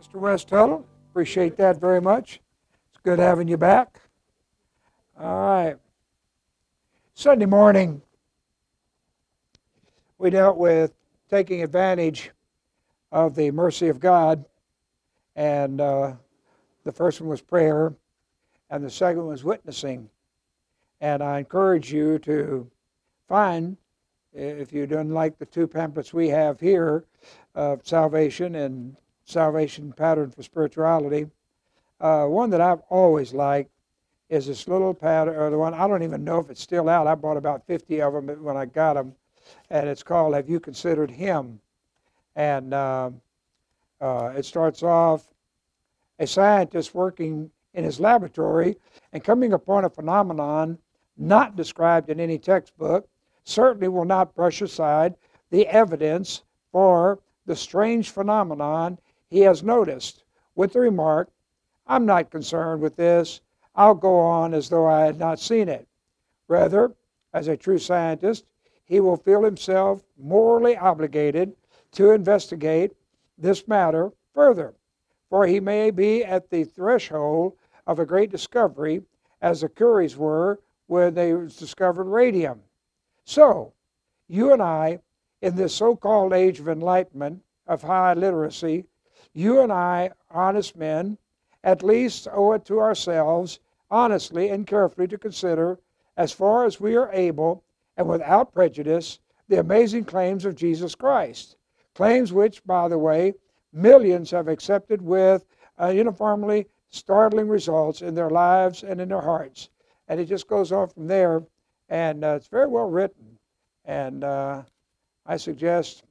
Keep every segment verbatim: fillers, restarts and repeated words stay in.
Mister West Tuttle. Appreciate that very much. It's good having you back. All right. Sunday morning, we dealt with taking advantage of the mercy of God, and uh, the first one was prayer, and the second was witnessing. And I encourage you to find, if you don't like the two pamphlets we have here, of salvation and salvation pattern for spirituality, uh, one that I've always liked is this little pattern, or the one, I don't even know if it's still out. I bought about fifty of them when I got them, and it's called Have You Considered Him? And uh, uh, it starts off, a scientist working in his laboratory and coming upon a phenomenon not described in any textbook certainly will not brush aside the evidence for the strange phenomenon he has noticed with the remark, I'm not concerned with this. I'll go on as though I had not seen it. Rather, as a true scientist, he will feel himself morally obligated to investigate this matter further, for he may be at the threshold of a great discovery, as the Curies were when they discovered radium. So, you and I, in this so-called age of enlightenment, of high literacy, you and I, honest men, at least owe it to ourselves, honestly and carefully to consider, as far as we are able, and without prejudice, the amazing claims of Jesus Christ. Claims which, by the way, millions have accepted with uh, uniformly startling results in their lives and in their hearts. And it just goes on from there, and uh, it's very well written. And uh, I suggest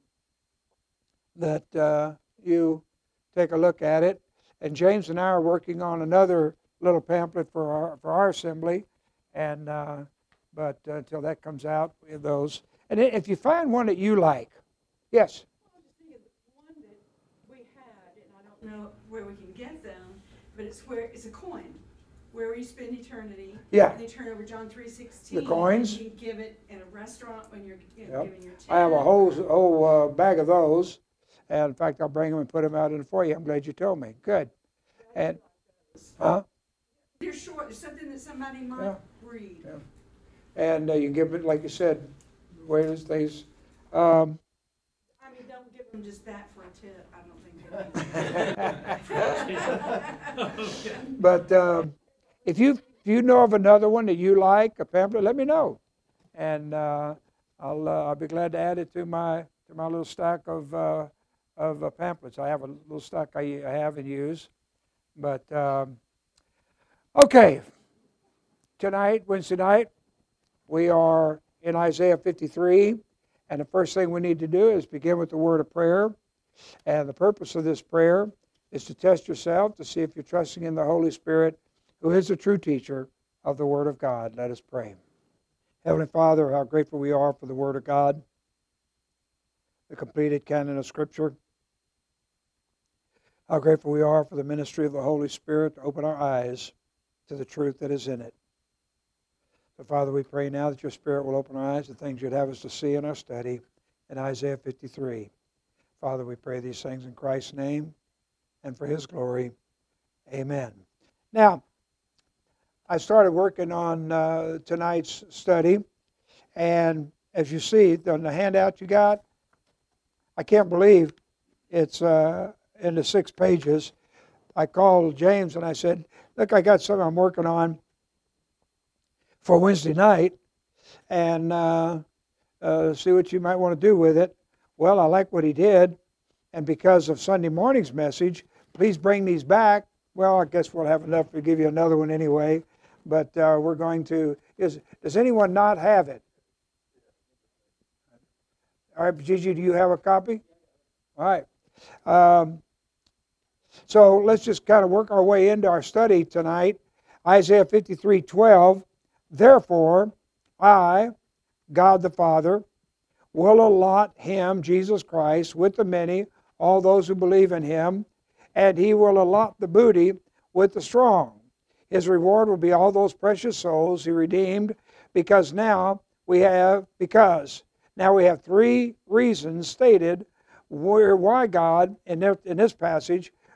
that uh, you take a look at it. And James and I are working on another little pamphlet for our for our assembly, and uh, but uh, until that comes out, we have those. And if you find one that you like, yes. Well, I'm just thinking, one that we had, and I don't know where we can get them, but it's where it's a coin, where you spend eternity. Yeah. And you turn over John three sixteen. The coins. And you can give it in a restaurant when you're you know, Yep. giving your tip. I have a whole whole uh, bag of those, and in fact, I'll bring them and put them out in the foyer. I'm glad you told me. Good. And huh? They're short. There's something that somebody might Yeah. read. Yeah. And uh, you give it, like you said, waiters, things. Um, I mean, don't give them just that for a tip. I don't think. but uh, if you if you know of another one that you like, a pamphlet, let me know, and uh, I'll uh, I'll be glad to add it to my to my little stack of uh, of uh, pamphlets. I have a little stack I, I have and use, but um, okay. Tonight, Wednesday night, we are in Isaiah fifty-three, and the first thing we need to do is begin with the word of prayer. And the purpose of this prayer is to test yourself to see if you're trusting in the Holy Spirit, who is the true teacher of the Word of God. Let us pray. Heavenly Father, how grateful we are for the Word of God, the completed canon of Scripture. How grateful we are for the ministry of the Holy Spirit to open our eyes to the truth that is in it. So, Father, we pray now that your Spirit will open our eyes to things you'd have us to see in our study in Isaiah fifty-three. Father, we pray these things in Christ's name and for His glory. Amen. Now, I started working on uh, tonight's study, and as you see on the handout you got, I can't believe it's uh, in the six pages. I called James and I said, look, I got something I'm working on for Wednesday night, and uh, uh, see what you might want to do with it. Well, I like what he did, and because of Sunday morning's message, please bring these back. Well, I guess we'll have enough to give you another one anyway, but uh, we're going to, is, does anyone not have it? All right, Gigi, do you have a copy? All right. Um, so let's just kind of work our way into our study tonight. Isaiah fifty-three twelve, therefore, I, God the Father, will allot him, Jesus Christ, with the many, all those who believe in him, and he will allot the booty with the strong. His reward will be all those precious souls he redeemed, because now we have, because now we have three reasons stated where, why God, in, their, in this passage,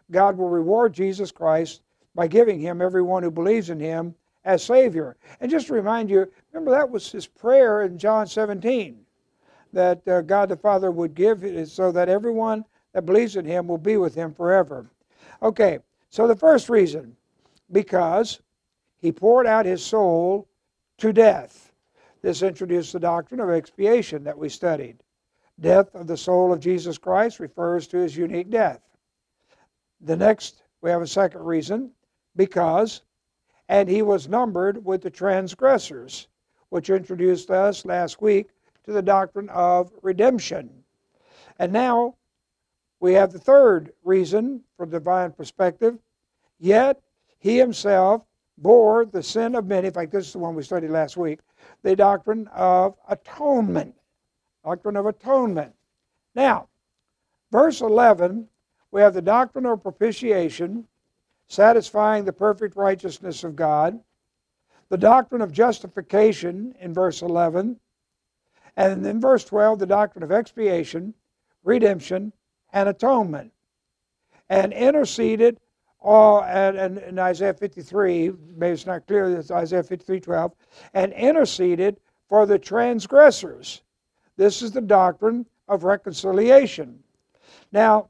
God will reward Jesus Christ by giving him everyone who believes in him as Savior. And just to remind you, remember that was his prayer in John seventeen, that uh, God the Father would give it so that everyone that believes in him will be with him forever. Okay, so the first reason, because he poured out his soul to death. This introduced the doctrine of expiation that we studied. Death of the soul of Jesus Christ refers to his unique death. The next, we have a second reason, because, and he was numbered with the transgressors, which introduced us last week to the doctrine of redemption. And now we have the third reason from divine perspective, yet he himself bore the sin of many. In fact, this is the one we studied last week, the doctrine of atonement. Doctrine of atonement. Now, verse eleven, we have the doctrine of propitiation, satisfying the perfect righteousness of God. The doctrine of justification in verse eleven. And in verse twelve, the doctrine of expiation, redemption, and atonement. And interceded, all, and, and in Isaiah fifty-three, maybe it's not clear, it's Isaiah fifty-three twelve, and interceded for the transgressors. This is the doctrine of reconciliation. Now,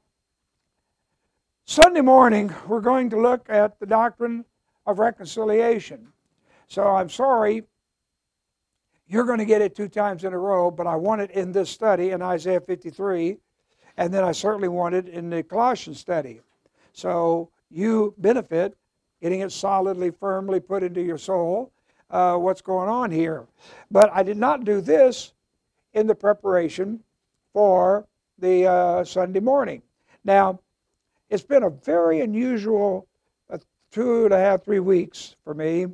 Sunday morning, we're going to look at the doctrine of reconciliation. So I'm sorry, you're going to get it two times in a row, but I want it in this study in Isaiah fifty-three, and then I certainly want it in the Colossians study. So you benefit getting it solidly, firmly put into your soul, uh, what's going on here. But I did not do this in the preparation for the uh, Sunday morning. Now, it's been a very unusual uh, two and a half, three weeks for me.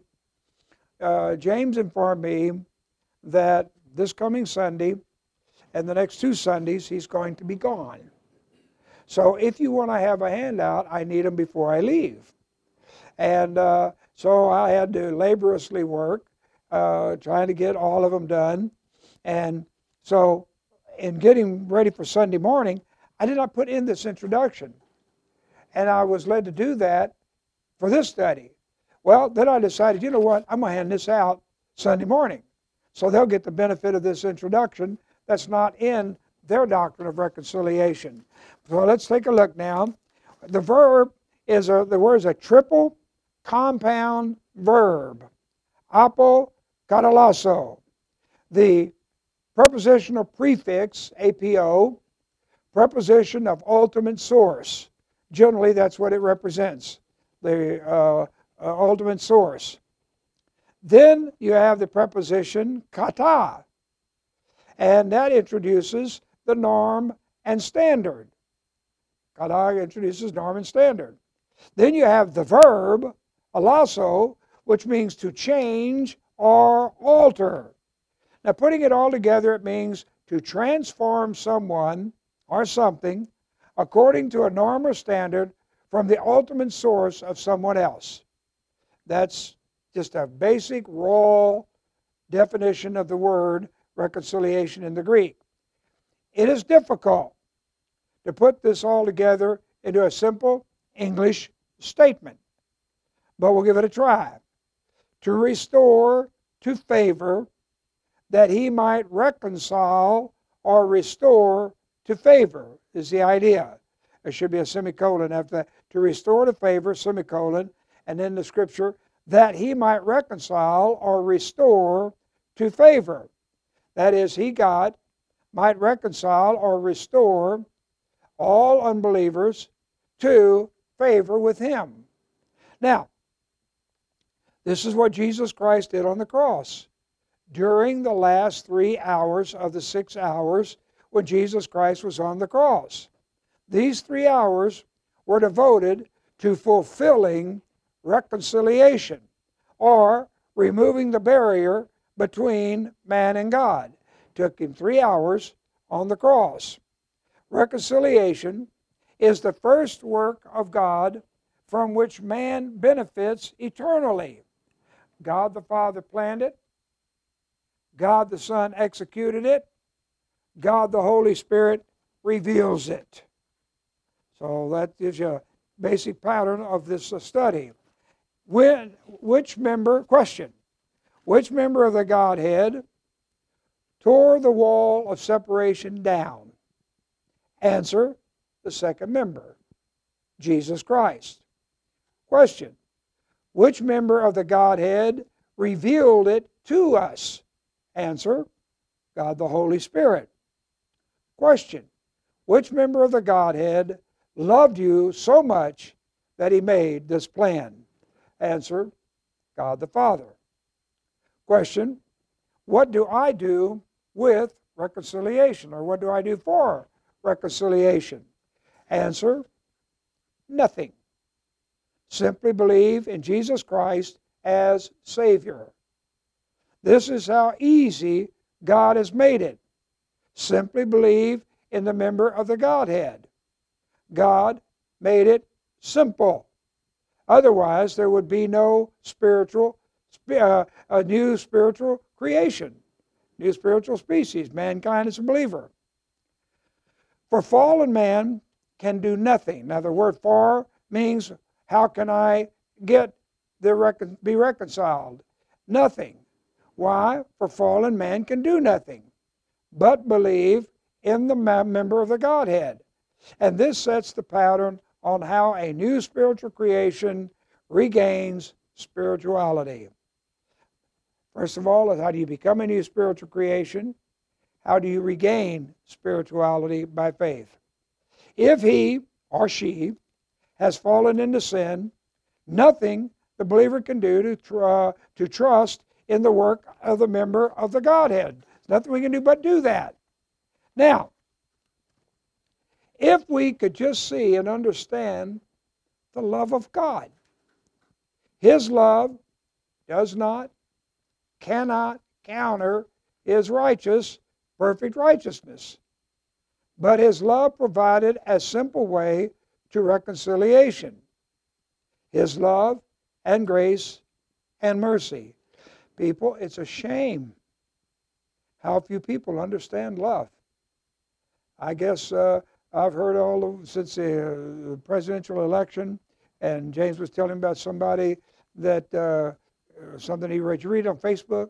Uh, James informed me that this coming Sunday and the next two Sundays he's going to be gone. So if you want to have a handout, I need them before I leave. And uh, so I had to laboriously work, uh, trying to get all of them done. And so in getting ready for Sunday morning, I did not put in this introduction. And I was led to do that for this study. Well, then I decided, you know what, I'm going to hand this out Sunday morning. So they'll get the benefit of this introduction that's not in their doctrine of reconciliation. So let's take a look now. The verb is a, the word is a triple compound verb. Apo katalasso. The prepositional prefix, apo, preposition of ultimate source. Generally, that's what it represents, the uh, uh, ultimate source. Then you have the preposition kata, and that introduces the norm and standard. Kata introduces norm and standard. Then you have the verb alasso, which means to change or alter. Now, putting it all together, it means to transform someone or something according to a norm or standard from the ultimate source of someone else. That's just a basic, raw definition of the word reconciliation in the Greek. It is difficult to put this all together into a simple English statement, but we'll give it a try. To restore to favor, that he might reconcile or restore to favor is the idea. There should be a semicolon after that. To restore to favor, semicolon, and then the scripture, that he might reconcile or restore to favor. That is, he, God, might reconcile or restore all unbelievers to favor with him. Now, this is what Jesus Christ did on the cross. During the last three hours of the six hours when Jesus Christ was on the cross. These three hours were devoted to fulfilling reconciliation, or removing the barrier between man and God. It took him three hours on the cross. Reconciliation is the first work of God from which man benefits eternally. God the Father planned it. God the Son executed it. God the Holy Spirit reveals it. So that gives you a basic pattern of this uh, study. When, which member, question, which member of the Godhead tore the wall of separation down? Answer, the second member, Jesus Christ. Question, which member of the Godhead revealed it to us? Answer, God the Holy Spirit. Question, which member of the Godhead loved you so much that he made this plan? Answer, God the Father. Question, what do I do with reconciliation, or what do I do for reconciliation? Answer, nothing. Simply believe in Jesus Christ as Savior. This is how easy God has made it. Simply believe in the member of the Godhead. God made it simple. Otherwise, there would be no spiritual, uh, a new spiritual creation, new spiritual species. Mankind is a believer. For fallen man can do nothing. Now, the word "for" means how can I get the recon- be reconciled? Nothing. Why? For fallen man can do nothing but believe in the member of the Godhead. And this sets the pattern on how a new spiritual creation regains spirituality. First of all, how do you become a new spiritual creation? How do you regain spirituality? By faith. If he or she has fallen into sin, nothing the believer can do to, tr- uh, to trust in the work of the member of the Godhead. Nothing we can do but do that. Now, if we could just see and understand the love of God. His love does not, cannot counter His righteous, perfect righteousness. But His love provided a simple way to reconciliation. His love and grace and mercy. People, it's a shame how few people understand love. I guess uh, I've heard all of, since the uh, presidential election, and James was telling about somebody that, uh, something he read, you read on Facebook?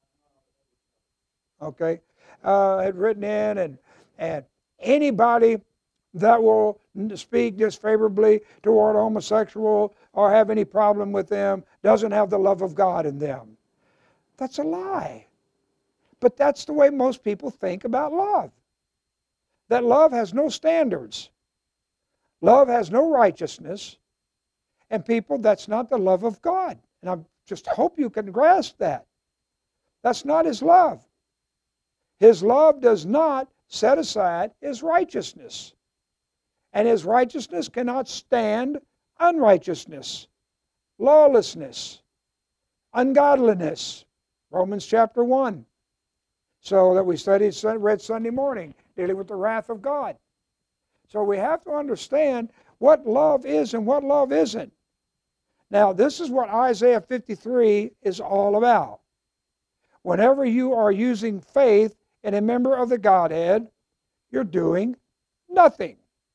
Okay. Uh, had written in, and, and anybody that will speak disfavorably toward homosexual or have any problem with them doesn't have the love of God in them. That's a lie. But that's the way most people think about love. That love has no standards. Love has no righteousness. And people, that's not the love of God. And I just hope you can grasp that. That's not His love. His love does not set aside His righteousness. And His righteousness cannot stand unrighteousness, lawlessness, ungodliness. Romans chapter one. So that we studied, read Sunday morning, dealing with the wrath of God. So we have to understand what love is and what love isn't. Now, this is what Isaiah fifty-three is all about. Whenever you are using faith in a member of the Godhead, you're doing nothing.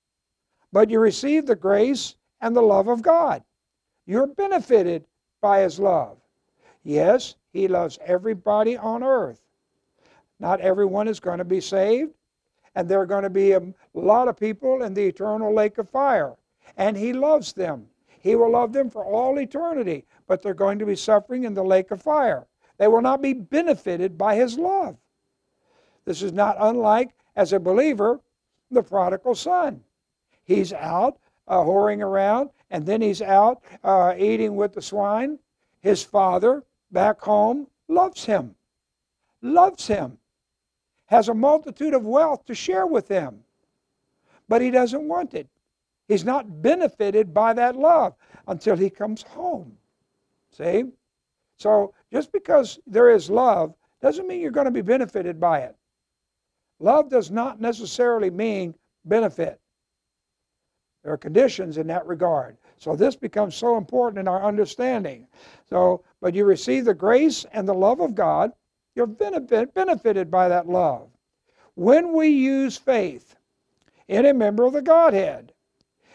But you receive the grace and the love of God. You're benefited by His love. Yes, He loves everybody on earth. Not everyone is going to be saved, and there are going to be a lot of people in the eternal lake of fire. And He loves them. He will love them for all eternity, but they're going to be suffering in the lake of fire. They will not be benefited by His love. This is not unlike, as a believer, the prodigal son. He's out uh, whoring around, and then he's out uh, eating with the swine. His father back home loves him, loves him, has a multitude of wealth to share with him, but he doesn't want it. He's not benefited by that love until he comes home. See? So just because there is love doesn't mean you're going to be benefited by it. Love does not necessarily mean benefit. There are conditions in that regard. So this becomes so important in our understanding. So, but you receive the grace and the love of God. You're benefit, benefited by that love. When we use faith in a member of the Godhead,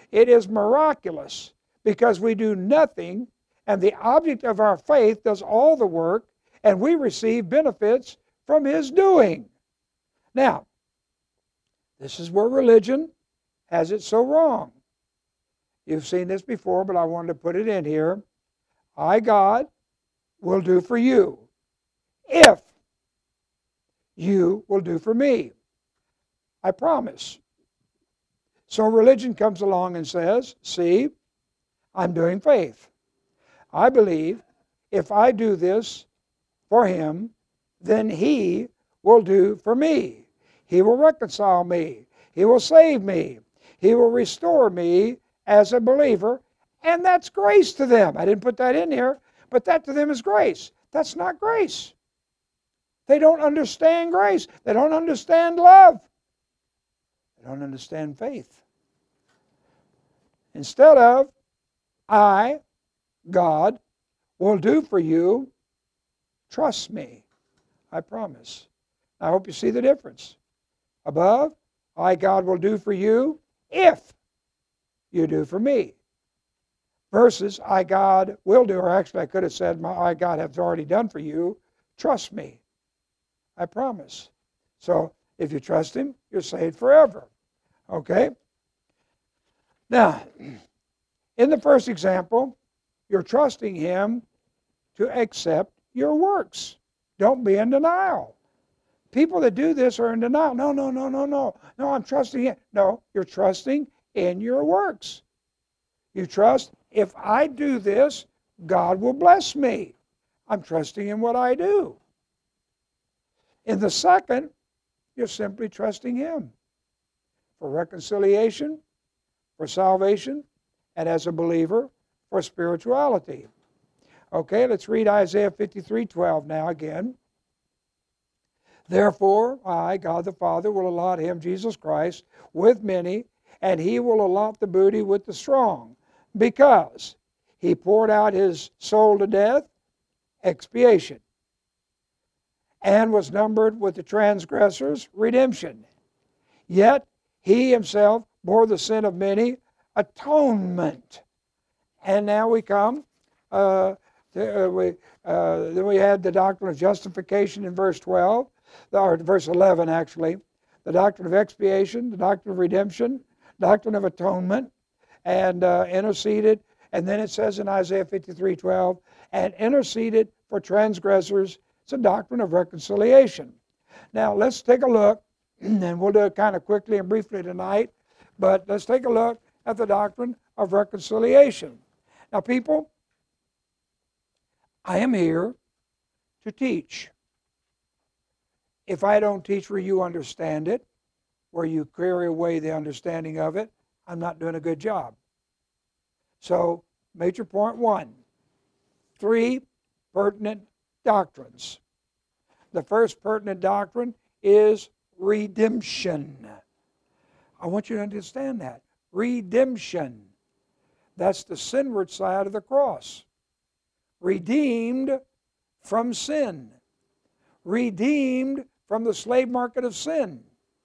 It is miraculous because we do nothing, and the object of our faith does all the work, and we receive benefits from His doing. Now, this is where religion has it so wrong. You've seen this before, but I wanted to put it in here. I, God, will do for you if you will do for me. I promise. So religion comes along and says, see, I'm doing faith. I believe if I do this for Him, then He will do for me. He will reconcile me. He will save me. He will restore me as a believer. And that's grace to them. I didn't put that in here, but that to them is grace. That's not grace. They don't understand grace. They don't understand love. They don't understand faith. Instead of, I, God, will do for you, trust me. I promise. I hope you see the difference. Above, I, God, will do for you if you do for me. Versus, I, God, will do, or actually I could have said, my I, God, have already done for you, trust me. I promise. So, if you trust Him, you're saved forever. Okay? Now, in the first example, you're trusting Him to accept your works. Don't be in denial. People that do this are in denial. No, no, no, no, no. No, I'm trusting Him. No, you're trusting in your works. You trust, if I do this, God will bless me. I'm trusting in what I do. In the second, you're simply trusting Him for reconciliation, for salvation, and as a believer, for spirituality. Okay, let's read Isaiah fifty-three twelve now again. Therefore, I, God the Father, will allot Him, Jesus Christ, with many, and He will allot the booty with the strong, because He poured out His soul to death, expiation, and was numbered with the transgressors, redemption. Yet He Himself bore the sin of many, atonement. And now we come, uh, to, uh, we, uh, then we had the doctrine of justification in verse twelve, or verse eleven actually, the doctrine of expiation, the doctrine of redemption, doctrine of atonement, and uh, interceded. And then it says in Isaiah fifty-three twelve, and interceded for transgressors. It's a doctrine of reconciliation. Now let's take a look, and we'll do it kind of quickly and briefly tonight, but let's take a look at the doctrine of reconciliation. Now people, I am here to teach. If I don't teach where you understand it, where you carry away the understanding of it, I'm not doing a good job. So, major point one, three pertinent doctrines. The first pertinent doctrine is redemption. I want you to understand that. Redemption. That's the sinward side of the cross. Redeemed from sin. Redeemed from the slave market of sin.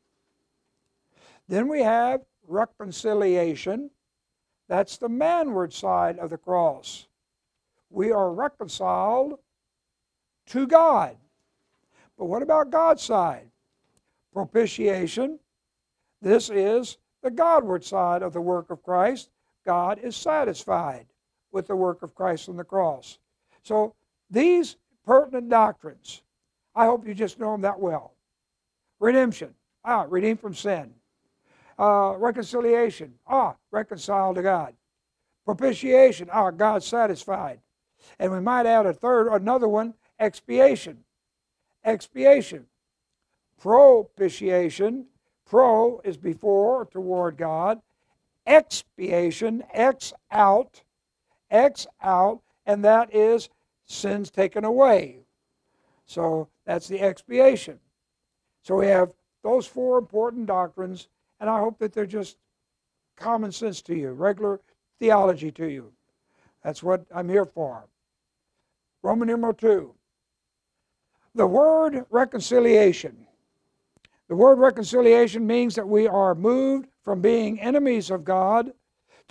Then we have reconciliation. That's the manward side of the cross. We are reconciled to God. But what about God's side? Propitiation. This is the Godward side of the work of Christ. God is satisfied with the work of Christ on the cross. So these pertinent doctrines, I hope you just know them that well. Redemption. Ah, redeemed from sin. Uh, reconciliation. Ah, reconciled to God. Propitiation. Ah, God satisfied. And we might add a third, another one, expiation. Expiation. Propitiation. Pro is before, toward God. Expiation, X out, X out, and that is sins taken away. So that's the expiation. So we have those four important doctrines, and I hope that they're just common sense to you, regular theology to you. That's what I'm here for. Roman numeral two. The word reconciliation. The word reconciliation means that we are moved from being enemies of God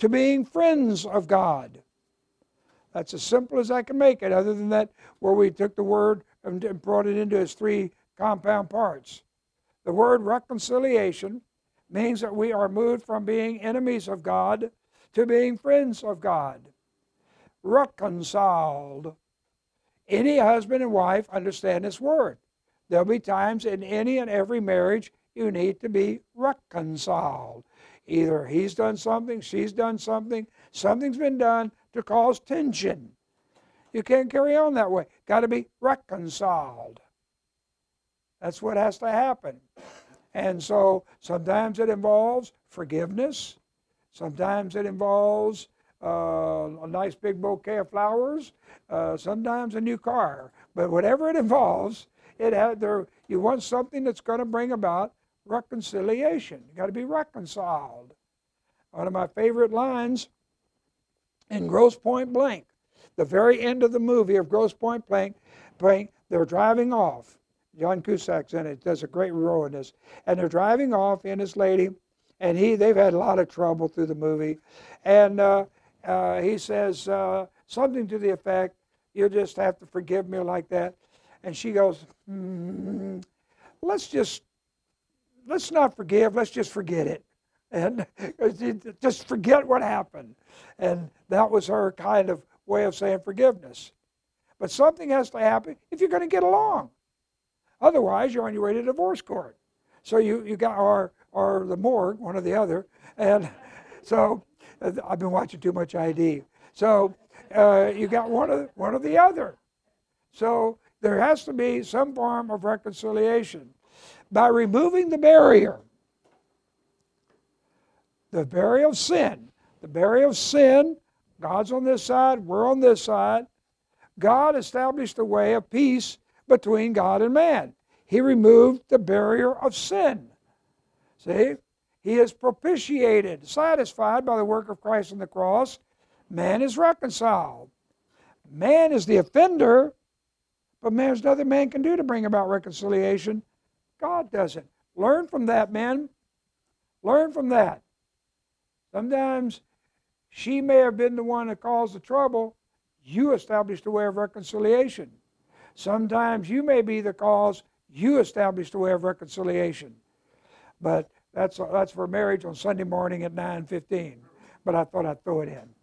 to being friends of God. That's as simple as I can make it, other than that, where we took the word and brought it into its three compound parts. The word reconciliation means that we are moved from being enemies of God to being friends of God. Reconciled. Any husband and wife understand this word. There'll be times in any and every marriage you need to be reconciled. Either he's done something, she's done something, something's been done to cause tension. You can't carry on that way. Got to be reconciled. That's what has to happen. And so sometimes it involves forgiveness. Sometimes it involves uh, a nice big bouquet of flowers. Uh, sometimes a new car. But whatever it involves, it had there. You want something that's going to bring about reconciliation. You got to be reconciled. One of my favorite lines in Grosse Pointe Blank, the very end of the movie of Grosse Pointe Blank, Blank they're driving off. John Cusack's in it, does a great role in this. And they're driving off, and this lady, and he, they've had a lot of trouble through the movie. And uh, uh, he says uh, something to the effect, you'll just have to forgive me like that. And she goes, mm, let's just, let's not forgive, let's just forget it. And just forget what happened. And that was her kind of way of saying forgiveness. But something has to happen if you're going to get along. Otherwise, you're on your way to divorce court. So you, you got, or, or the morgue, one or the other. And so uh, I've been watching too much I D. So uh, you got one or, one or the other. So there has to be some form of reconciliation. By removing the barrier, the barrier of sin, the barrier of sin, God's on this side, we're on this side. God established a way of peace between God and man. He removed the barrier of sin. See? He is propitiated, satisfied by the work of Christ on the cross. Man is reconciled. Man is the offender, but there's nothing man can do to bring about reconciliation. God does it. Learn from that, men. Learn from that. Sometimes she may have been the one that caused the trouble. You established a way of reconciliation. Sometimes you may be the cause. You established a way of reconciliation. But that's, that's for marriage on Sunday morning at nine fifteen. But I thought I'd throw it in.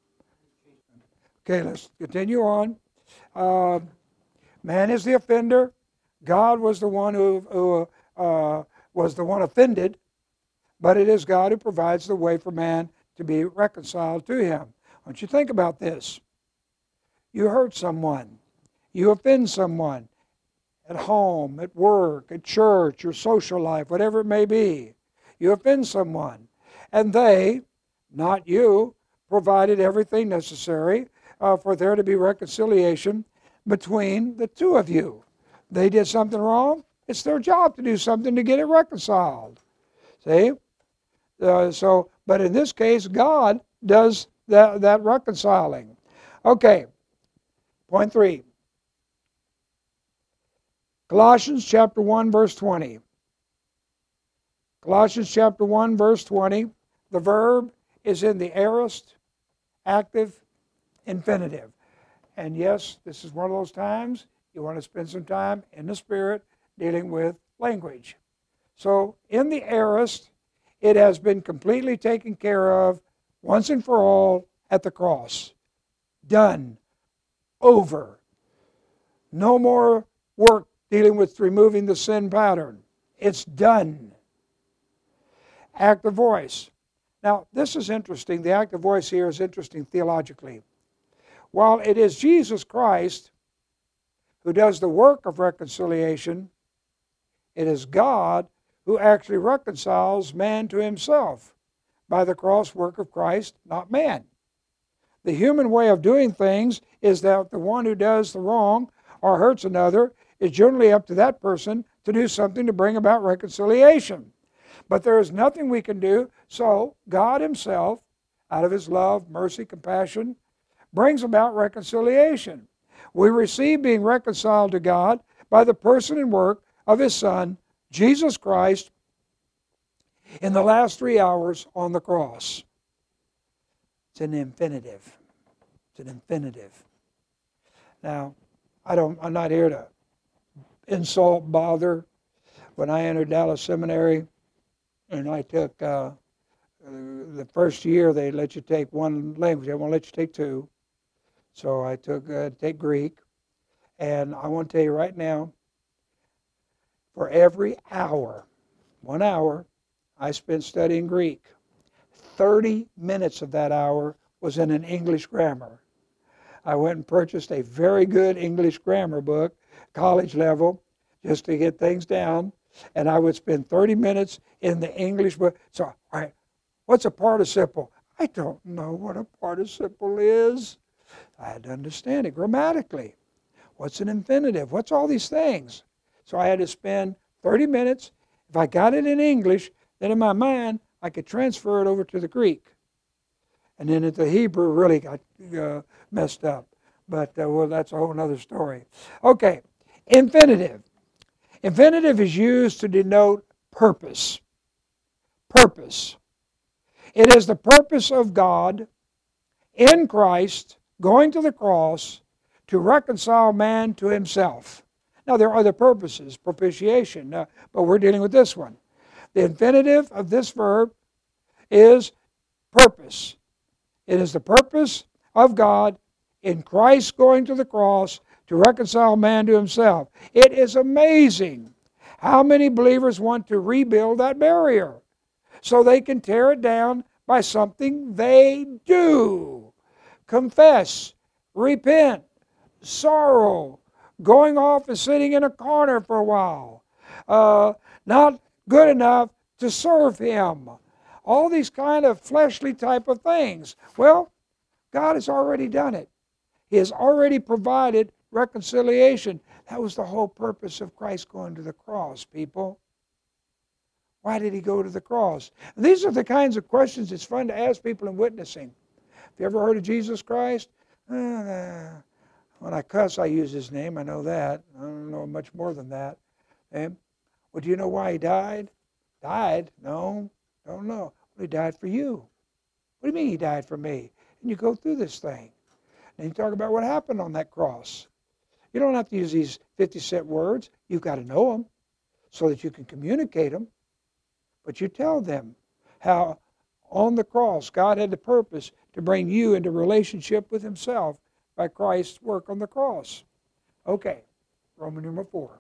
Okay, let's continue on. Uh, man is the offender. God was the one who, who uh, was the one offended. But it is God who provides the way for man to be reconciled to him. I want you to think about this. You hurt someone. You offend someone at home, at work, at church, your social life, whatever it may be. You offend someone. And they, not you, provided everything necessary uh, for there to be reconciliation between the two of you. They did something wrong. It's their job to do something to get it reconciled. See? Uh, so, but in this case, God does that, that reconciling. Okay, point three. Colossians chapter one, verse twenty. Colossians chapter one, verse twenty. The verb is in the aorist, active, infinitive. And yes, this is one of those times you want to spend some time in the Spirit dealing with language. So, in the aorist, it has been completely taken care of once and for all at the cross. Done. Over. No more work dealing with removing the sin pattern. It's done. Active voice. Now, this is interesting. The active voice here is interesting theologically. While it is Jesus Christ who does the work of reconciliation, it is God who actually reconciles man to himself by the cross work of Christ, not man. The human way of doing things is that the one who does the wrong or hurts another is generally up to that person to do something to bring about reconciliation. But there is nothing we can do, so God himself, out of his love, mercy, compassion, brings about reconciliation. We receive being reconciled to God by the person and work of his Son, Jesus Christ, in the last three hours on the cross. It's an infinitive. It's an infinitive. Now, I don't, I'm not here to insult, bother. When I entered Dallas Seminary and I took, uh, the first year they let you take one language. They won't let you take two. So I took uh, take Greek. And I want to tell you right now, for every hour, one hour, I spent studying Greek, thirty minutes of that hour was in an English grammar. I went and purchased a very good English grammar book, college level, just to get things down. And I would spend thirty minutes in the English book. So, all right, what's a participle? I don't know what a participle is. I had to understand it grammatically. What's an infinitive? What's all these things? So I had to spend thirty minutes. If I got it in English, then in my mind, I could transfer it over to the Greek. And then the Hebrew really got uh, messed up. But, uh, well, that's a whole other story. Okay, infinitive. Infinitive is used to denote purpose. Purpose. It is the purpose of God in Christ going to the cross to reconcile man to himself. Now, there are other purposes, propitiation, uh, but we're dealing with this one. The infinitive of this verb is purpose. It is the purpose of God in Christ going to the cross to reconcile man to himself. It is amazing how many believers want to rebuild that barrier so they can tear it down by something they do. Confess, repent, sorrow, going off and sitting in a corner for a while, uh, not good enough to serve Him. All these kind of fleshly type of things. Well, God has already done it. He has already provided reconciliation. That was the whole purpose of Christ going to the cross, people. Why did He go to the cross? And these are the kinds of questions it's fun to ask people in witnessing. Have you ever heard of Jesus Christ? Uh, when I cuss, I use His name. I know that. I don't know much more than that. Okay? Well, do you know why He died? Died? No, don't know. Well, He died for you. What do you mean He died for me? And you go through this thing. And you talk about what happened on that cross. You don't have to use these fifty cent words. You've got to know them so that you can communicate them. But you tell them how on the cross God had the purpose to bring you into relationship with Himself by Christ's work on the cross. Okay, Roman numeral four.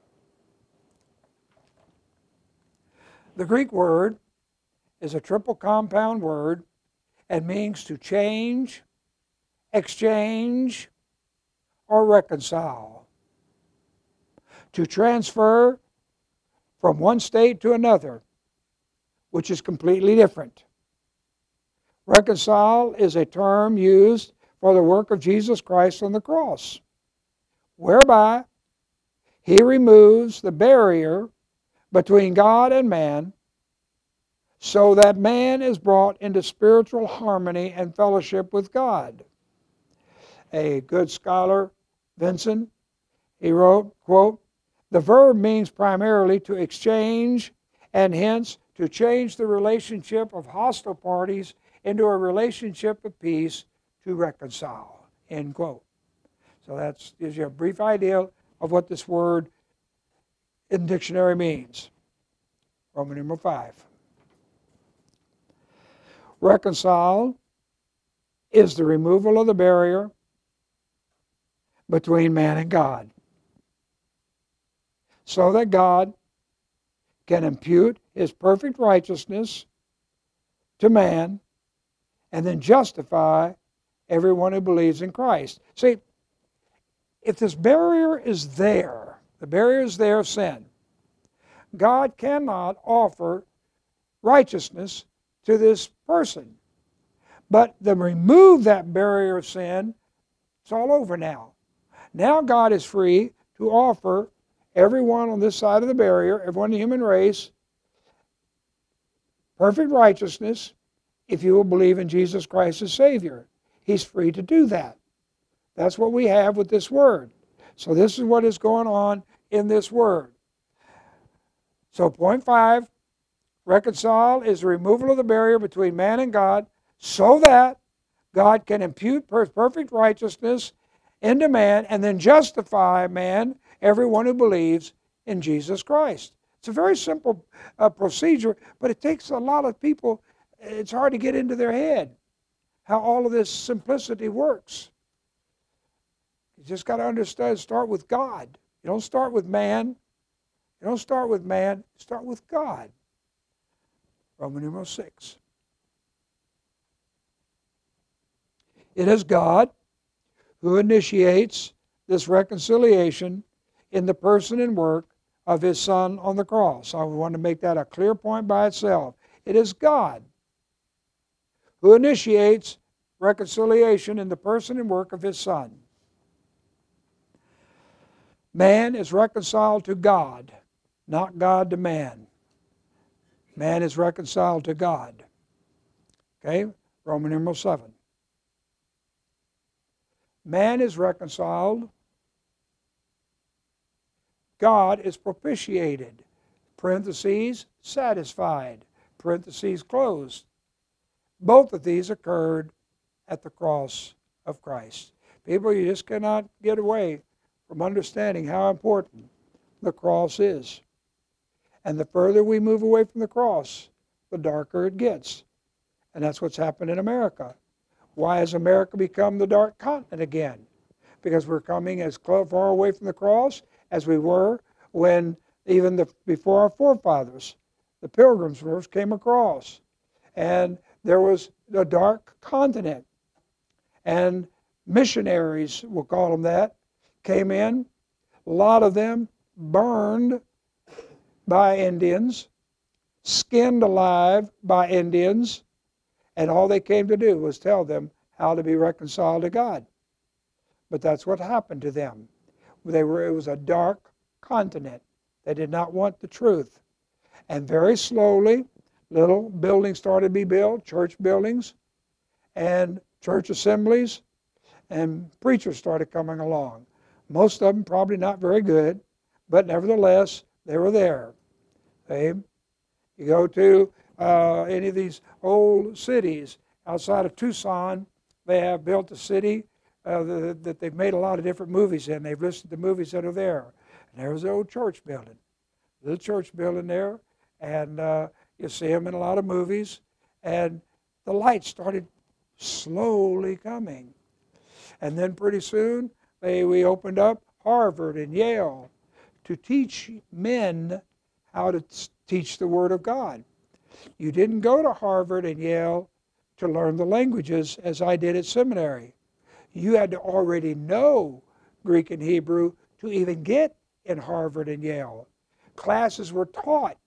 The Greek word is a triple compound word and means to change, exchange, or reconcile. To transfer from one state to another, which is completely different. Reconcile is a term used for the work of Jesus Christ on the cross, whereby He removes the barrier between God and man so that man is brought into spiritual harmony and fellowship with God. A good scholar, Vincent, he wrote, quote, "The verb means primarily to exchange and hence to change the relationship of hostile parties into a relationship of peace, to reconcile," end quote. So that gives you a brief idea of what this word in the dictionary means. Roman numeral five. Reconcile is the removal of the barrier between man and God, so that God can impute His perfect righteousness to man and then justify everyone who believes in Christ. See, if this barrier is there, the barrier is there of sin, God cannot offer righteousness to this person. But to remove that barrier of sin, it's all over now. Now God is free to offer everyone on this side of the barrier, everyone in the human race, perfect righteousness if you will believe in Jesus Christ as Savior. He's free to do that. That's what we have with this word. So this is what is going on in this word. So point five, reconcile is the removal of the barrier between man and God so that God can impute perfect righteousness into man and then justify man, everyone who believes in Jesus Christ. It's a very simple uh, procedure, but it takes a lot of people, it's hard to get into their head how all of this simplicity works. You just got to understand, start with God. You don't start with man. You don't start with man, start with God. Roman numeral six. It is God who initiates this reconciliation in the person and work of His Son on the cross. I want to make that a clear point by itself. It is God who initiates reconciliation in the person and work of His Son. Man is reconciled to God, not God to man. Man is reconciled to God. Okay? Roman numeral seven. Man is reconciled. God is propitiated. Parentheses, satisfied. Parentheses closed. Both of these occurred at the cross of Christ. People, you just cannot get away from understanding how important the cross is. And the further we move away from the cross, the darker it gets. And that's what's happened in America. Why has America become the dark continent again? Because we're coming as far away from the cross as we were when even the, before our forefathers, the Pilgrims first came across. And there was a dark continent. And missionaries, we'll call them that, came in. A lot of them burned by Indians, skinned alive by Indians, and all they came to do was tell them how to be reconciled to God. But that's what happened to them. They were, it was a dark continent. They did not want the truth. And very slowly, little buildings started to be built, church buildings, and church assemblies, and preachers started coming along. Most of them probably not very good, but nevertheless, they were there. Okay? You go to uh, any of these old cities outside of Tucson, they have built a city uh, that, that they've made a lot of different movies in. They've listed the movies that are there. And there's the old church building. Little church building there, and uh, you see them in a lot of movies. And the lights started slowly coming. And then pretty soon, they, we opened up Harvard and Yale to teach men how to teach the Word of God. You didn't go to Harvard and Yale to learn the languages as I did at seminary. You had to already know Greek and Hebrew to even get in Harvard and Yale. Classes were taught.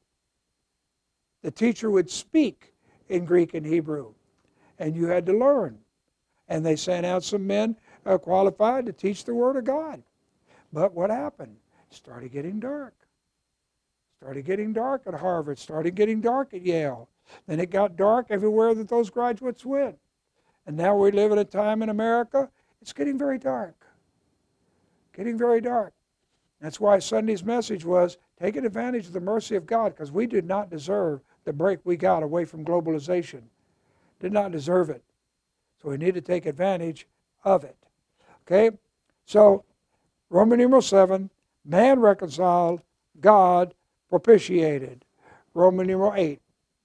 The teacher would speak in Greek and Hebrew, and you had to learn. And they sent out some men uh, qualified to teach the Word of God. But what happened? It started getting dark. Started getting dark at Harvard, started getting dark at Yale. Then it got dark everywhere that those graduates went. And now we live in a time in America, it's getting very dark. Getting very dark. That's why Sunday's message was, taking advantage of the mercy of God, because we did not deserve the break we got away from globalization. Did not deserve it. So we need to take advantage of it. Okay? So, Roman numeral seven, man reconciled, God propitiated. Roman numeral eight.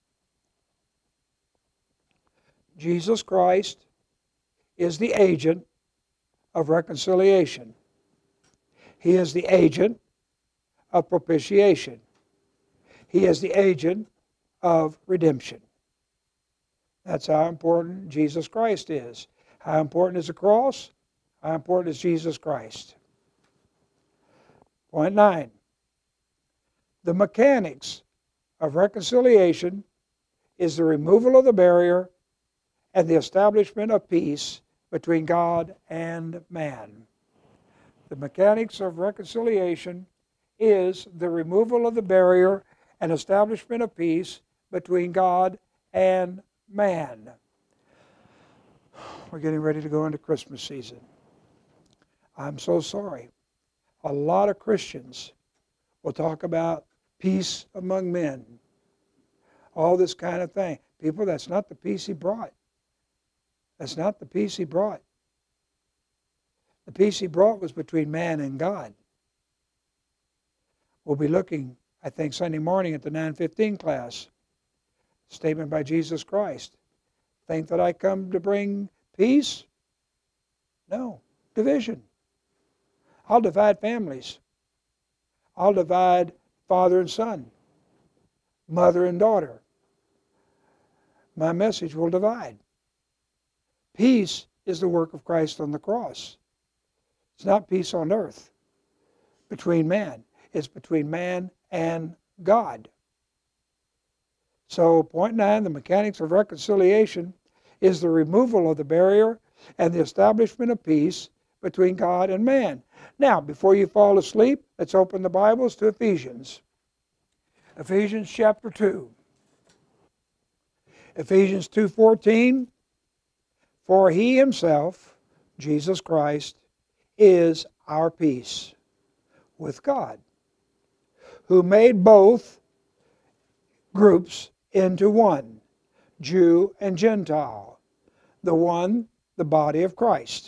Jesus Christ is the agent of reconciliation. He is the agent of propitiation. He is the agent of redemption. That's how important Jesus Christ is. How important is the cross? How important is Jesus Christ? Point nine. The mechanics of reconciliation is the removal of the barrier and the establishment of peace between God and man. The mechanics of reconciliation is the removal of the barrier and establishment of peace between God and man. We're getting ready to go into Christmas season. I'm so sorry. A lot of Christians will talk about peace among men, all this kind of thing. People, that's not the peace He brought. That's not the peace he brought. The peace he brought was between man and God. We'll be looking, I think, Sunday morning at the nine fifteen class. Statement by Jesus Christ. Think that I come to bring peace? No. Division. I'll divide families. I'll divide father and son, mother and daughter. My message will divide. Peace is the work of Christ on the cross. It's not peace on earth between man. It's between man and God. So, point nine, the mechanics of reconciliation is the removal of the barrier and the establishment of peace between God and man. Now, before you fall asleep, let's open the Bibles to Ephesians. Ephesians chapter two. Ephesians two fourteen. For he himself, Jesus Christ, is our peace with God, who made both groups into one, Jew and Gentile, the one, the body of Christ,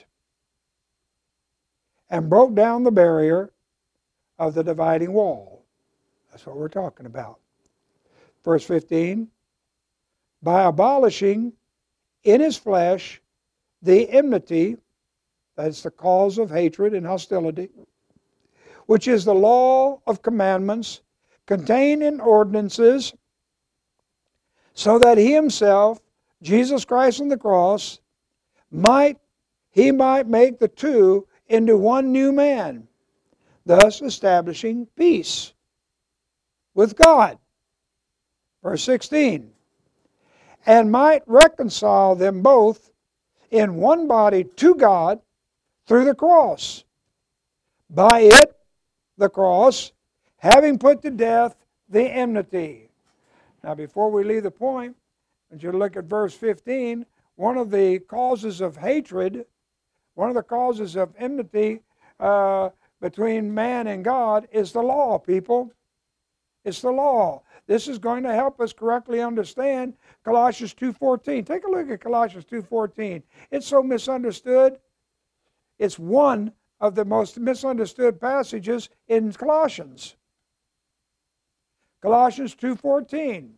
and broke down the barrier of the dividing wall. That's what we're talking about. Verse fifteen, by abolishing in his flesh the enmity, that's the cause of hatred and hostility, which is the law of commandments contained in ordinances, so that he himself, Jesus Christ on the cross, might he might make the two into one new man, thus establishing peace with God. Verse sixteen, and might reconcile them both in one body to God through the cross. By it, the cross, having put to death the enmity. Now, before we leave the point, as you look at verse fifteen, one of the causes of hatred, one of the causes of enmity uh, between man and God is the law, people. It's the law. This is going to help us correctly understand Colossians two fourteen. Take a look at Colossians two fourteen. It's so misunderstood. It's one of the most misunderstood passages in Colossians. Colossians two fourteen.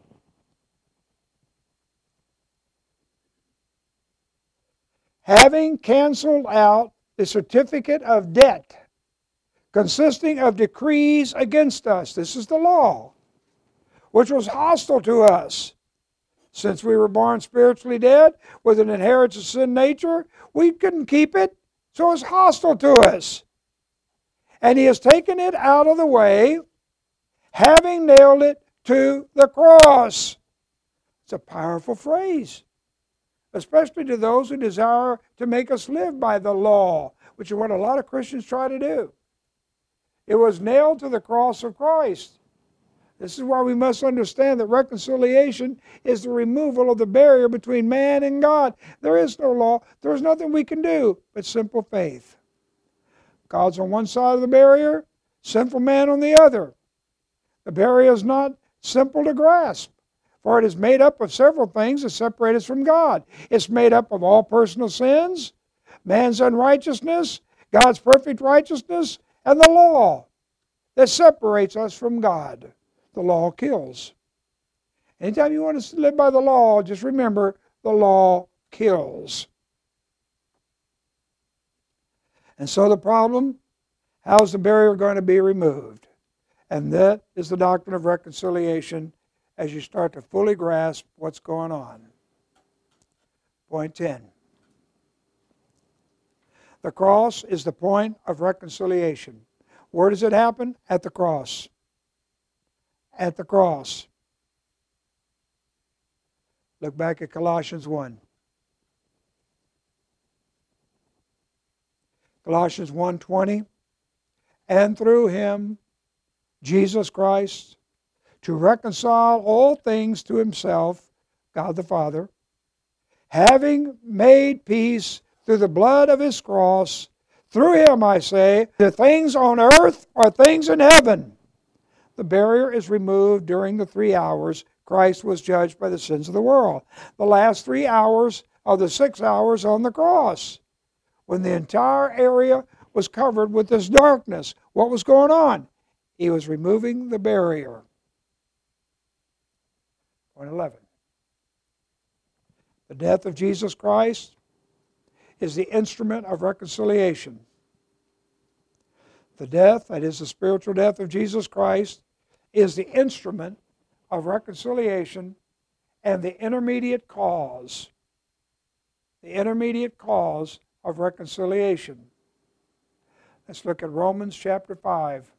Having canceled out the certificate of debt consisting of decrees against us, this is the law, which was hostile to us. Since we were born spiritually dead with an inheritance of sin nature, we couldn't keep it, so it's hostile to us. And he has taken it out of the way, having nailed it to the cross. It's a powerful phrase, especially to those who desire to make us live by the law, which is what a lot of Christians try to do. It was nailed to the cross of Christ. This is why we must understand that reconciliation is the removal of the barrier between man and God. There is no law. There is nothing we can do but simple faith. God's on one side of the barrier, sinful man on the other. The barrier is not simple to grasp, for it is made up of several things that separate us from God. It's made up of all personal sins, man's unrighteousness, God's perfect righteousness, and the law that separates us from God. The law kills. Anytime you want to live by the law, just remember the law kills. And so the problem, how's the barrier going to be removed? And that is the doctrine of reconciliation as you start to fully grasp what's going on. Point ten. The cross is the point of reconciliation. Where does it happen? At the cross. At the cross. Look back at Colossians one. Colossians one twenty. And through him, Jesus Christ, to reconcile all things to himself, God the Father, having made peace through the blood of his cross, through him, I say, the things on earth are things in heaven. The barrier is removed during the three hours Christ was judged by the sins of the world. The last three hours of the six hours on the cross, when the entire area was covered with this darkness. What was going on? He was removing the barrier. Point eleven. The death of Jesus Christ is the instrument of reconciliation. The death, that is the spiritual death of Jesus Christ, is the instrument of reconciliation and the intermediate cause. The intermediate cause of reconciliation. Let's look at Romans chapter five.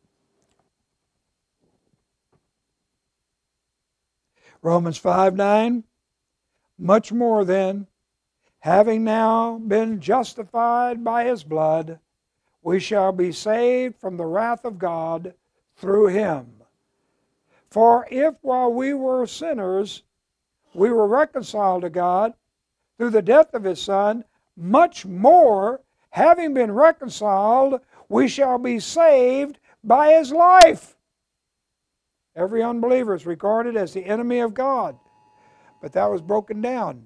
Romans five nine. Much more then, having now been justified by his blood, we shall be saved from the wrath of God through him. For if while we were sinners, we were reconciled to God through the death of his Son, much more, having been reconciled, we shall be saved by his life. Every unbeliever is regarded as the enemy of God. But that was broken down.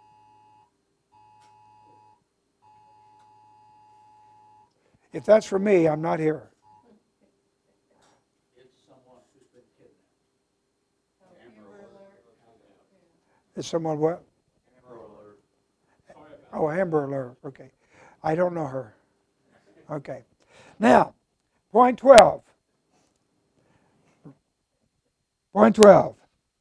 If that's for me, I'm not here. It's someone who's been kidnapped. Amber Alert. Is someone what? Amber Alert. Oh, Amber Alert. Okay. I don't know her. Okay. Now, point twelve. Point twelve.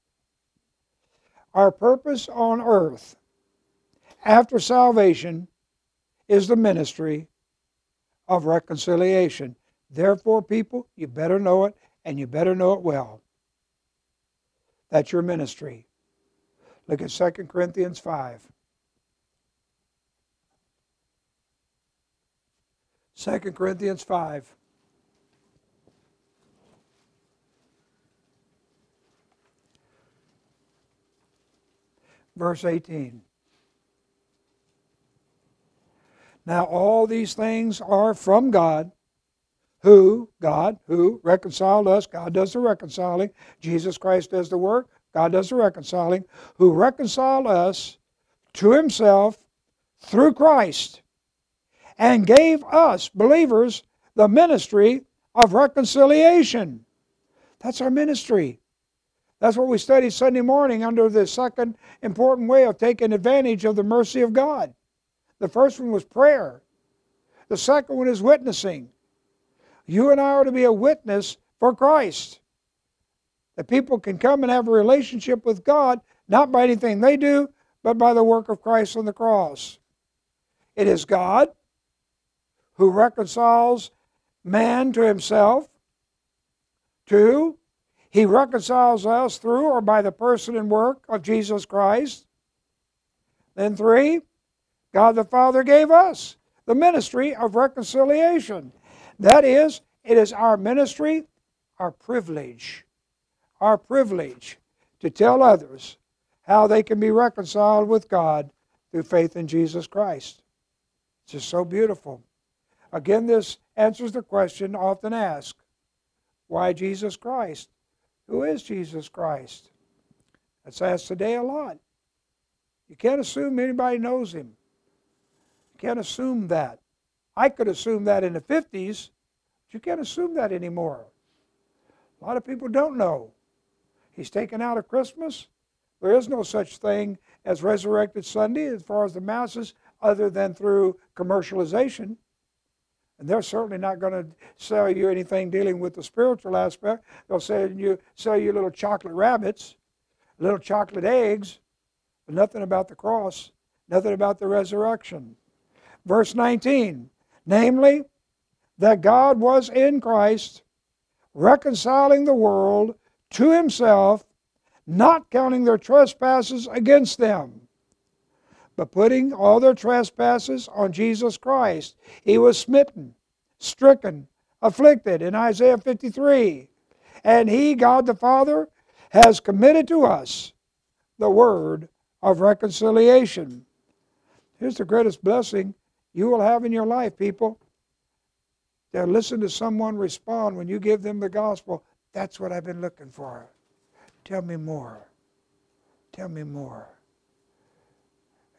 Our purpose on earth after salvation is the ministry of reconciliation. Therefore, people, you better know it, and you better know it well. That's your ministry. Look at Second Corinthians five. Second Corinthians five. Verse eighteen. Now all these things are from God, who, God, who reconciled us. God does the reconciling. Jesus Christ does the work. God does the reconciling. Who reconciled us to himself through Christ and gave us, believers, the ministry of reconciliation. That's our ministry. That's what we studied Sunday morning under the second important way of taking advantage of the mercy of God. The first one was prayer. The second one is witnessing. You and I are to be a witness for Christ. That people can come and have a relationship with God, not by anything they do, but by the work of Christ on the cross. It is God who reconciles man to himself. Two, he reconciles us through or by the person and work of Jesus Christ. Then three, God the Father gave us the ministry of reconciliation. That is, it is our ministry, our privilege, our privilege to tell others how they can be reconciled with God through faith in Jesus Christ. It's just so beautiful. Again, this answers the question often asked, why Jesus Christ? Who is Jesus Christ? That's asked today a lot. You can't assume anybody knows him. You can't assume that. I could assume that in the fifties, but you can't assume that anymore. A lot of people don't know. He's taken out of Christmas. There is no such thing as Resurrected Sunday as far as the masses, other than through commercialization. And they're certainly not going to sell you anything dealing with the spiritual aspect. They'll sell you, sell you little chocolate rabbits, little chocolate eggs, but nothing about the cross, nothing about the resurrection. Verse nineteen, namely, that God was in Christ, reconciling the world to himself, not counting their trespasses against them, but putting all their trespasses on Jesus Christ. He was smitten, stricken, afflicted in Isaiah fifty-three. And he, God the Father, has committed to us the word of reconciliation. Here's the greatest blessing you will have in your life, people. To listen to someone respond when you give them the gospel. That's what I've been looking for. Tell me more. Tell me more.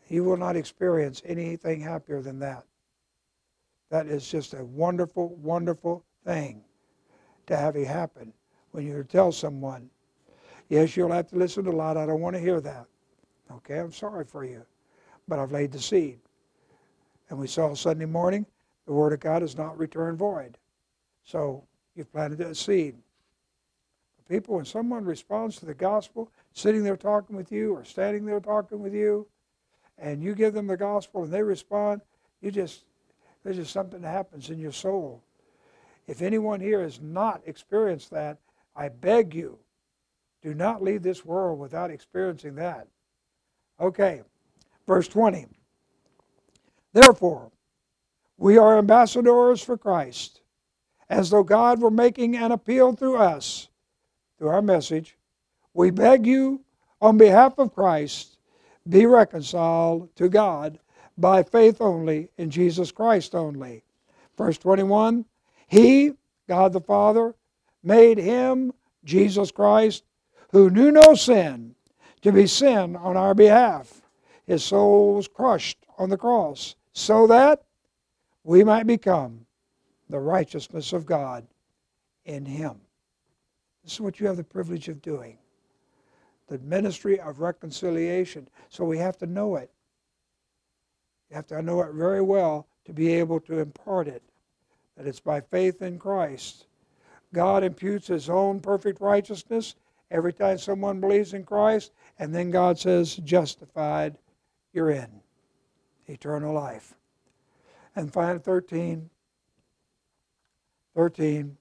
You will not experience anything happier than that. That is just a wonderful, wonderful thing to have it happen when you tell someone, yes, you'll have to listen to a lot. I don't want to hear that. Okay, I'm sorry for you, but I've laid the seed. And we saw Sunday morning, the Word of God is not returned void. So you've planted a seed. People, when someone responds to the gospel, sitting there talking with you or standing there talking with you, and you give them the gospel and they respond, you just, there's just something that happens in your soul. If anyone here has not experienced that, I beg you, do not leave this world without experiencing that. Okay, verse twenty. Therefore, we are ambassadors for Christ, as though God were making an appeal through us, through our message. We beg you, on behalf of Christ, be reconciled to God by faith only, in Jesus Christ only. Verse twenty-one, He, God the Father, made Him, Jesus Christ, who knew no sin, to be sin on our behalf. His soul was crushed on the cross, so that we might become the righteousness of God in Him. This is what you have the privilege of doing. The ministry of reconciliation. So we have to know it. You have to know it very well to be able to impart it. That it's by faith in Christ. God imputes His own perfect righteousness every time someone believes in Christ, and then God says, justified, you're in eternal life. And finally, thirteen. thirteen.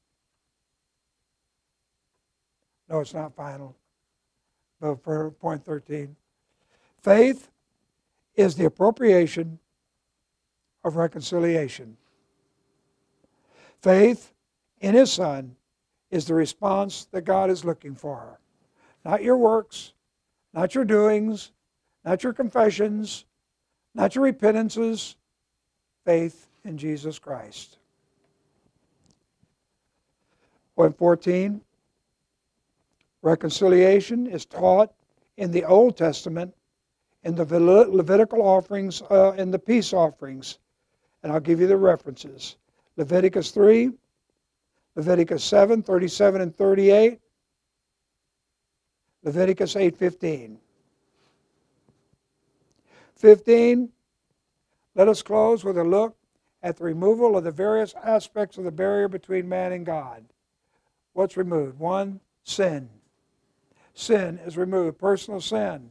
No, it's not final. But for point thirteen. Faith is the appropriation of reconciliation. Faith in His Son is the response that God is looking for. Not your works, not your doings, not your confessions, not your repentances. Faith in Jesus Christ. Point fourteen. Reconciliation is taught in the Old Testament in the Levitical offerings uh, and the peace offerings. And I'll give you the references. Leviticus three, Leviticus seven, thirty-seven and thirty-eight, Leviticus eight fifteen. fifteen, let us close with a look at the removal of the various aspects of the barrier between man and God. What's removed? One, sin. Sin is removed, personal sin.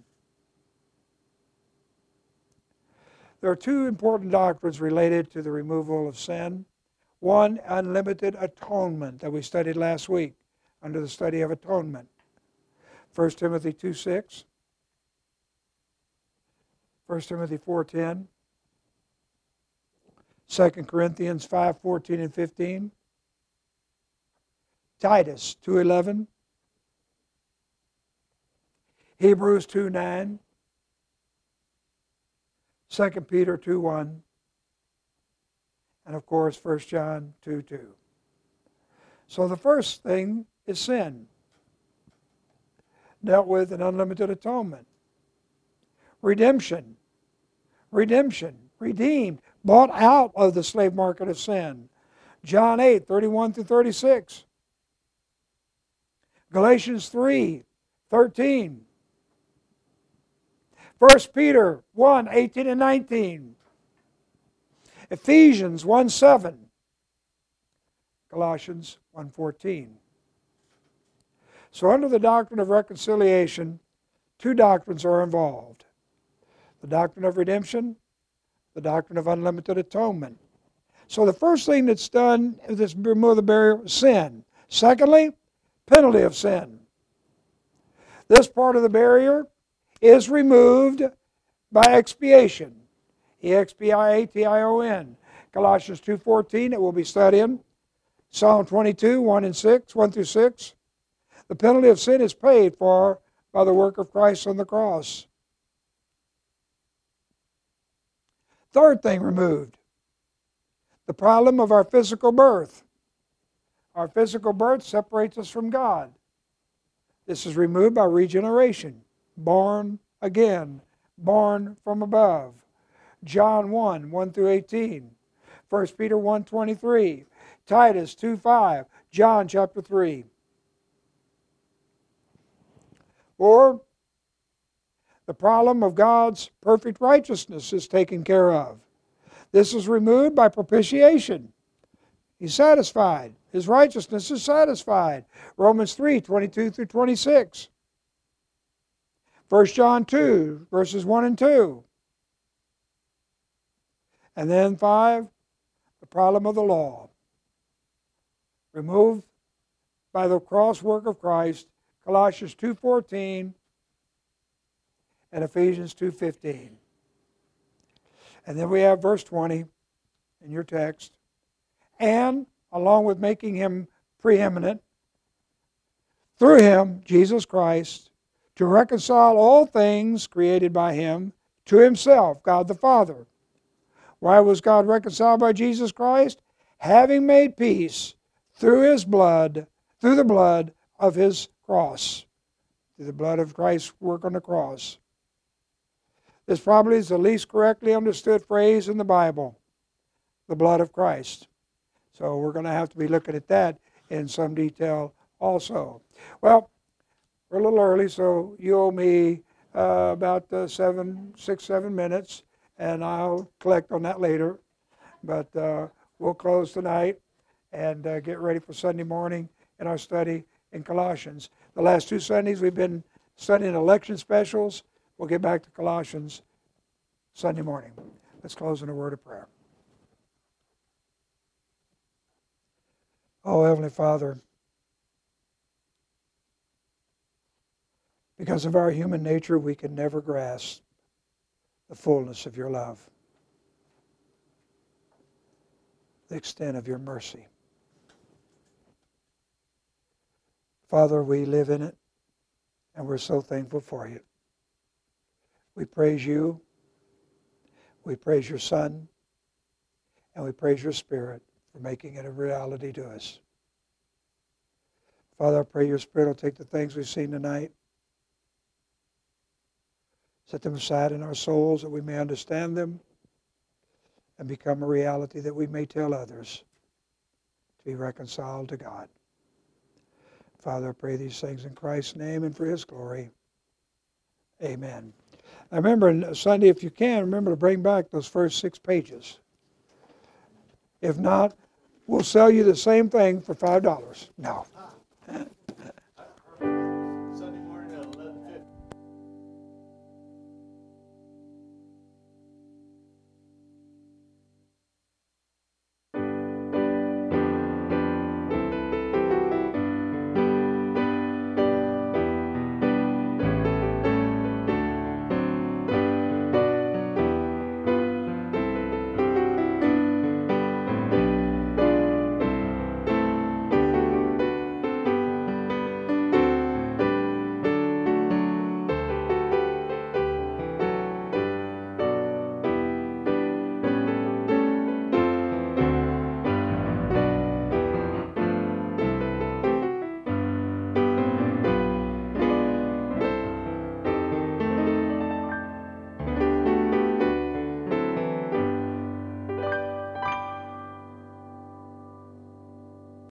There are two important doctrines related to the removal of sin. One, unlimited atonement that we studied last week under the study of atonement. First Timothy two six. First Timothy four ten. Second Corinthians five fourteen and fifteen. Titus two eleven. Hebrews two nine. Second Peter two one. And of course, First John two two. So the first thing is sin, dealt with in unlimited atonement. Redemption. Redemption. Redeemed. Bought out of the slave market of sin. John eight thirty-one through thirty-six. Galatians three thirteen. First Peter one eighteen and nineteen. Ephesians one seven. Colossians one fourteen. So under the doctrine of reconciliation, two doctrines are involved. The doctrine of redemption, the doctrine of unlimited atonement. So the first thing that's done is this remove the barrier of sin. Secondly, penalty of sin. This part of the barrier is removed by expiation. E X P I A T I O N. Colossians two fourteen that we'll be studying. Psalm twenty-two, one and six, one through six. The penalty of sin is paid for by the work of Christ on the cross. Third thing removed. The problem of our physical birth. Our physical birth separates us from God. This is removed by regeneration. Born again born from above. John one, one through eighteen. First Peter one, twenty-three. Titus two, five. John chapter three. Or the problem of God's perfect righteousness is taken care of. This is removed by propitiation. He's satisfied. His righteousness is satisfied. Romans three, twenty-two through twenty-six. First John two, verses one and two. And then five, the problem of the law. Removed by the cross work of Christ, Colossians two fourteen and Ephesians two fifteen. And then we have verse twenty in your text. And along with making him preeminent, through him, Jesus Christ, to reconcile all things created by him to himself, God the Father. Why was God reconciled by Jesus Christ? Having made peace through his blood, through the blood of his cross, through the blood of Christ's work on the cross. This probably is the least correctly understood phrase in the Bible, the blood of Christ. So we're going to have to be looking at that in some detail also. Well, we're a little early, so you owe me uh, about uh, seven, six, seven minutes, and I'll collect on that later. But uh, we'll close tonight and uh, get ready for Sunday morning in our study in Colossians. The last two Sundays we've been studying election specials. We'll get back to Colossians Sunday morning. Let's close in a word of prayer. Oh, Heavenly Father, because of our human nature, we can never grasp the fullness of your love, the extent of your mercy. Father, we live in it, and we're so thankful for you. We praise you, we praise your Son, and we praise your Spirit for making it a reality to us. Father, I pray your Spirit will take the things we've seen tonight, set them aside in our souls that we may understand them and become a reality that we may tell others to be reconciled to God. Father, I pray these things in Christ's name and for his glory. Amen. Now remember, Sunday, if you can, remember to bring back those first six pages. If not, we'll sell you the same thing for five dollars. No.